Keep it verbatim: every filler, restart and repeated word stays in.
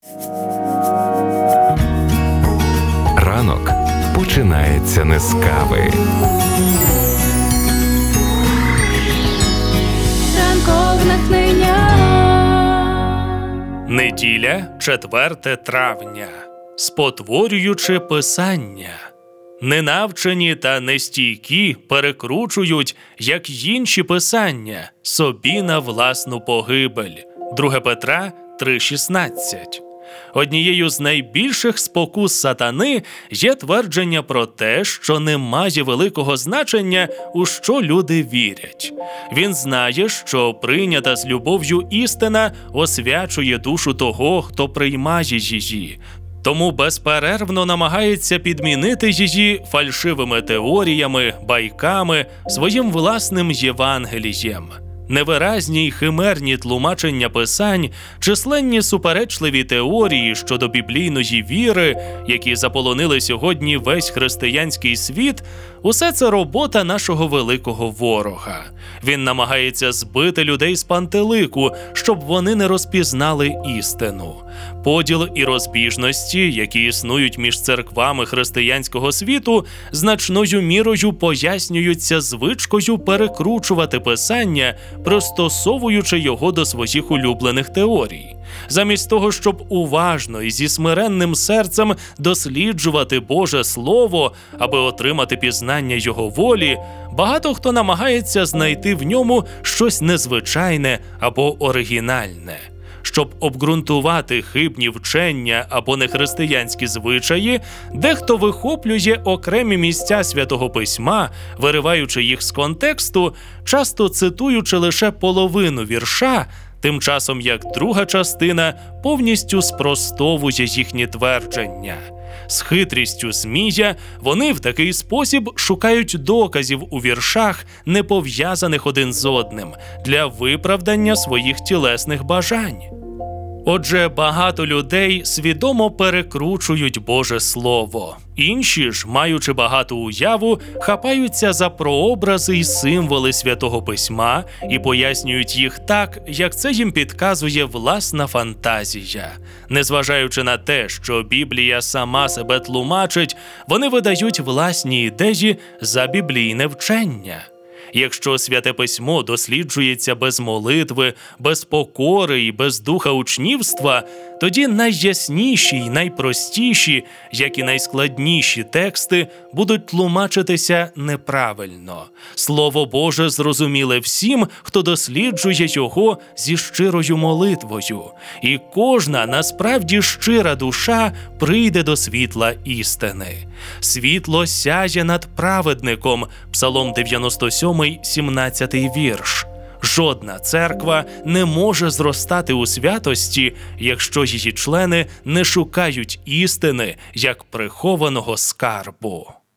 Ранок починається не з кави. Ранкове натхнення. Неділя, четверте травня. Спотворюючи Писання. Ненавчені та нестійкі перекручують, як інші писання, собі на власну погибель. друге Петра три шістнадцять. Однією з найбільших спокус сатани є твердження про те, що немає великого значення, у що люди вірять. Він знає, що прийнята з любов'ю істина освячує душу того, хто приймає її. Тому безперервно намагається підмінити її фальшивими теоріями, байками, своїм власним Євангелієм. Невиразні й химерні тлумачення писань, численні суперечливі теорії щодо біблійної віри, які заполонили сьогодні весь християнський світ – усе це робота нашого великого ворога. Він намагається збити людей з пантелику, щоб вони не розпізнали істину. Поділ і розбіжності, які існують між церквами християнського світу, значною мірою пояснюються звичкою перекручувати писання, пристосовуючи його до своїх улюблених теорій. Замість того, щоб уважно і зі смиренним серцем досліджувати Боже Слово, аби отримати пізнання Його волі, багато хто намагається знайти в ньому щось незвичайне або оригінальне. Щоб обґрунтувати хибні вчення або нехристиянські звичаї, дехто вихоплює окремі місця Святого Письма, вириваючи їх з контексту, часто цитуючи лише половину вірша, тим часом як друга частина повністю спростовує їхні твердження. З хитрістю змія вони в такий спосіб шукають доказів у віршах, не пов'язаних один з одним, для виправдання своїх тілесних бажань. Отже, багато людей свідомо перекручують Боже Слово. Інші ж, маючи багату уяву, хапаються за прообрази й символи Святого Письма і пояснюють їх так, як це їм підказує власна фантазія. Незважаючи на те, що Біблія сама себе тлумачить, вони видають власні ідеї за біблійне вчення. Якщо Святе Письмо досліджується без молитви, без покори і без духа учнівства, тоді найясніші й найпростіші, як і найскладніші тексти будуть тлумачитися неправильно. Слово Боже зрозуміле всім, хто досліджує його зі щирою молитвою. І кожна, насправді щира душа прийде до світла істини. Світло сяє над праведником. Псалом дев'яносто сьомий, сімнадцятий вірш. Жодна церква не може зростати у святості, якщо її члени не шукають істини як прихованого скарбу.